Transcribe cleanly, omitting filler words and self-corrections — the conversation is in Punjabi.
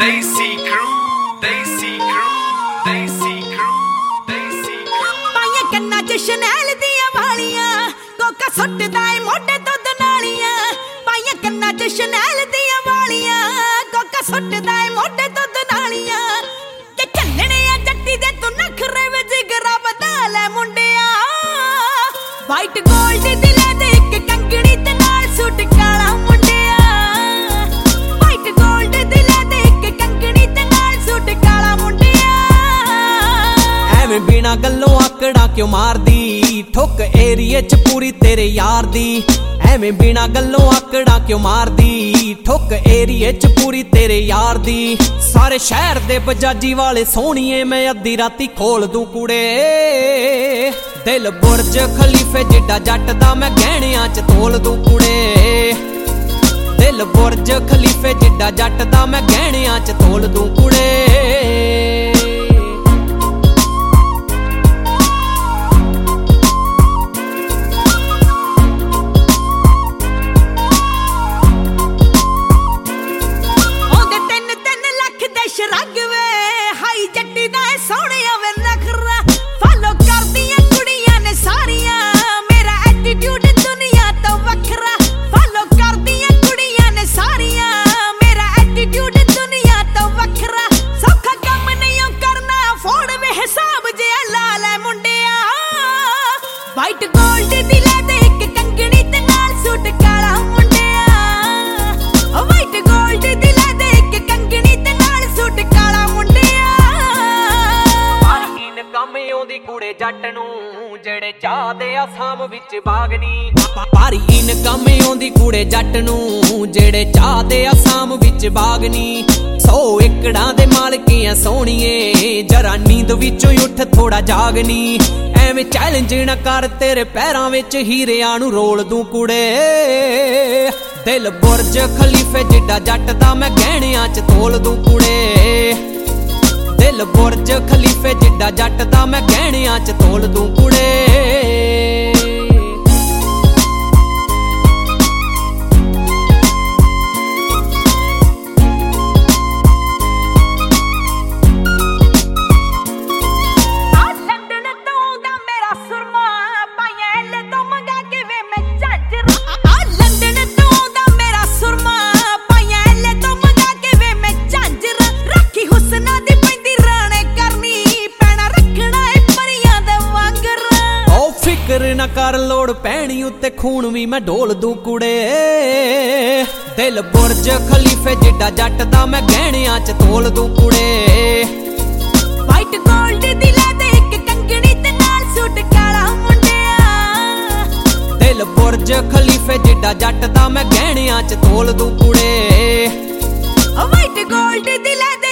Desi crew, Desi crew, Desi crew, Desi crew. पाइया कन्ना च शनैल दियां वालियां, कोका सुट्टदा ए मोटे दुध नालियां। पाइया कन्ना च शनैल दियां वालियां, कोका सुट्टदा ए मोटे दुध नालियां। के चलने आ जट्टी दे तू नखरे वे जिगरा बदा ले मुंडिया। वाइट गोल्ड दिले दे के कंगड़ी ते नाल सूट काला मुंडिया। वाइट गोल्ड दिले दे के कंगड़ी ते नाल सूट काला मुंडिया। ਐਵੇਂ ਬਿਨਾ ਗੱਲੋਂ ਆਕੜਾ ਕਿਉਂ ਮਾਰਦੀ, ਠੁੱਕ ਏਰੀਏ ਚ ਪੂਰੀ ਤੇਰੇ ਯਾਰ ਦੀ। ਐਵੇਂ ਬਿਨਾ ਗੱਲੋਂ ਆਕੜਾ ਕਿਉਂ ਮਾਰਦੀ, ਠੁੱਕ ਏਰੀਏ ਚ ਪੂਰੀ ਤੇਰੇ ਯਾਰ ਦੀ। ਸਾਰੇ ਸ਼ਹਿਰ ਦੇ ਬਜਾਜੀ ਵਾਲੇ ਸੋਹਣੀਏ ਮੈਂ ਅੱਧੀ ਰਾਤੀ ਖੋਲ ਦੂੰ ਕੁੜੇ। ਦਿਲ ਬੁਰਜ ਖਲੀਫੇ ਜਿੱਡਾ ਜੱਟ ਦਾ ਮੈਂ ਗਹਿਣਿਆਂ ਚ ਤੋਲ ਦੂੰ ਕੁੜੇ। ਦਿਲ ਬੁਰਜ ਖਲੀਫੇ ਜਿੱਡਾ ਜੱਟ ਦਾ ਮੈਂ ਗਹਿਣਿਆਂ ਚ ਤੋਲ ਦੂੰ ਕੁੜੇ। शरग वे हाई जट्टी दा सोहणिया वे नखरा। फॉलो करदियां कुड़ियां ने सारियां, मेरा एटीट्यूड दुनिया तो वखरा। फॉलो करदियां कुड़ियां ने सारियां, मेरा एटीट्यूड दुनिया तो वखरा। सौखा काम नहीं करना, फोड़ वे हिसाब जे ला ले मुंडिया। वाइट गोल्ड दिले दे के कंगड़ी ते नाल सूट काला मुंडिया। वाइट गोल्ड दिले दे के कंगड़ी ते सूट काला मुंडिया। ਪਰ ਇਨਕਮ ਆਉਂਦੀ ਕੁੜੇ ਜੱਟ ਨੂੰ ਜਿਹੜੇ ਚਾਹਦੇ ਆ ਸਾਮ ਵਿੱਚ ਬਾਗਨੀ। ਪਰ ਇਨਕਮ ਆਉਂਦੀ ਕੁੜੇ ਜੱਟ ਨੂੰ ਜਿਹੜੇ ਚਾਹਦੇ ਆ ਸਾਮ ਵਿੱਚ ਬਾਗਨੀ। 100 ਏਕੜਾਂ ਦੇ ਮਾਲਕੀਆਂ ਸੋਹਣੀਏ, ਜਰਾ ਨੀਂਦ ਵਿੱਚੋਂ ਉੱਠ ਥੋੜਾ ਜਾਗਨੀ। ਐਵੇਂ ਚੈਲੰਜ ਨਾ ਕਰ, ਤੇਰੇ ਪੈਰਾਂ ਵਿੱਚ ਹੀਰਿਆਂ ਨੂੰ ਰੋਲ ਦੂੰ ਕੁੜੇ। ਦਿਲ ਬੁਰਜ ਖਲੀਫੇ ਜਿੱਡਾ ਜੱਟ ਦਾ ਮੈਂ ਗਹਿਣਿਆਂ ਚ ਤੋਲ ਦੂੰ ਕੁੜੇ। ਦਿਲ ਬੁਰਜ ਖਲੀਫੇ ਜਿੱਡਾ ਜੱਟ ਦਾ ਮੈਂ ਗਹਿਣਿਆਂ ਚ ਤੋਲ ਦੂੰ ਕੁੜੇ। ਨਾ ਕਰ ਲੋੜ ਪੈਣੀ ਉੱਤੇ ਖੂਨ ਵੀ ਮੈਂ ਢੋਲ ਦੂੰ ਕੁੜੇ। ਦਿਲ ਬੁਰਜ ਖਲੀਫੇ ਜਿੱਡਾ ਜੱਟ ਦਾ ਮੈਂ ਗਹਿਣਿਆਂ ਚ ਤੋਲ ਦੂੰ ਕੁੜੇ। ਵਾਈਟ ਗੋਲਡ ਦਿਲੇ ਦੇ ਕੇ ਕੰਗੜੀ ਤੇ ਨਾਲ ਸੂਟ ਕਾਲਾ ਮੁੰਡਿਆ। ਦਿਲ ਬੁਰਜ ਖਲੀਫੇ ਜਿੱਡਾ ਜੱਟ ਦਾ ਮੈਂ ਗਹਿਣਿਆਂ ਚ ਤੋਲ ਦੂੰ ਕੁੜੇ। White gold ਦਿਲੇ